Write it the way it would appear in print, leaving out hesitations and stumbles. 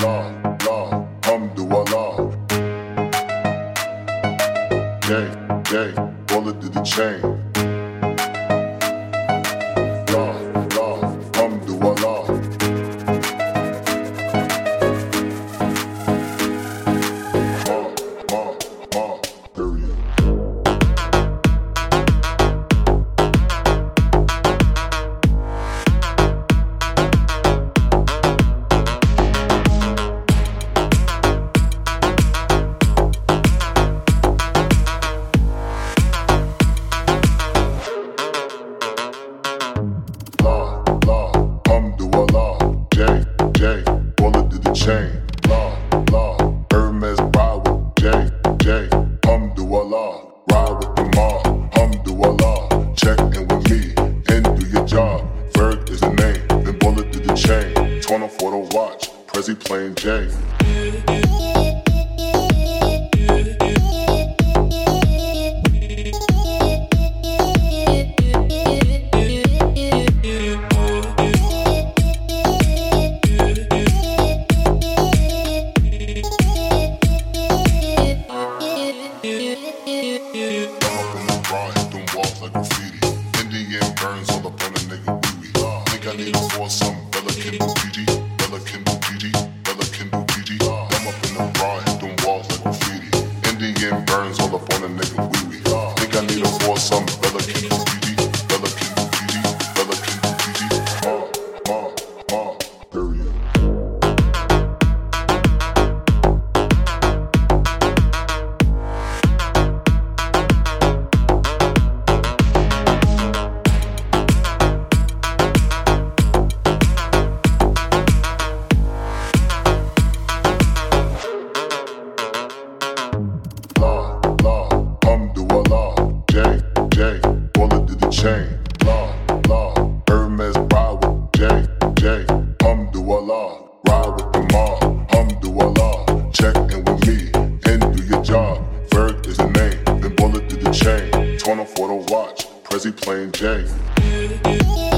Alhamdulillah. J, bullet to the chain. Alhamdulillah. Period. J, bullet to the chain. Hermes ride with J, Alhamdulillah. Ride with the mob, Alhamdulillah. Check in with me and do your job. Ferg is the name, then bullet to the chain. 20 for the watch, Prezi plain J. Like graffiti. Indian burns all up on a nigga wee wee. Think I need a foursome, Bella can do PG, Bella can do PG, Bella can do PG. I'm up in the bar, hit them walls like graffiti. Indian burns all up on a nigga wee wee. Think I need a foursome, Bella can do PG, Bella can do PG, Bella can do PG. Period. J, bullet to the chain. Hermes ride with J, Alhamdulillah. Ride with the mob, Alhamdulillah. Check in with me and do your job. Ferg is the name, then bullet to the chain. 20 for the watch, Prezi plain J.